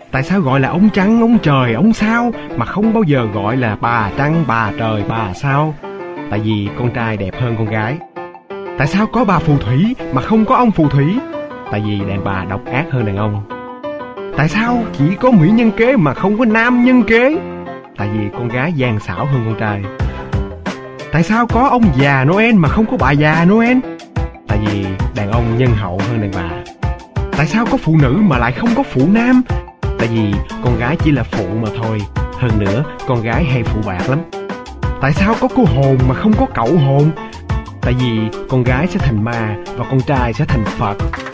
Tại sao gọi là ông trăng, ông trời, ông sao mà không bao giờ gọi là bà trăng, bà trời, bà sao? Tại vì con trai đẹp hơn con gái. Tại sao có bà phù thủy mà không có ông phù thủy? Tại vì đàn bà độc ác hơn đàn ông. Tại sao chỉ có mỹ nhân kế mà không có nam nhân kế? Tại vì con gái gian xảo hơn con trai. Tại sao có ông già Noel mà không có bà già Noel? Tại vì đàn ông nhân hậu hơn đàn bà. Tại sao có phụ nữ mà lại không có phụ nam? Tại vì con gái chỉ là phụ mà thôi. Hơn nữa, con gái hay phụ bạc lắm. Tại sao có cô hồn mà không có cậu hồn? Tại vì con gái sẽ thành ma và con trai sẽ thành Phật.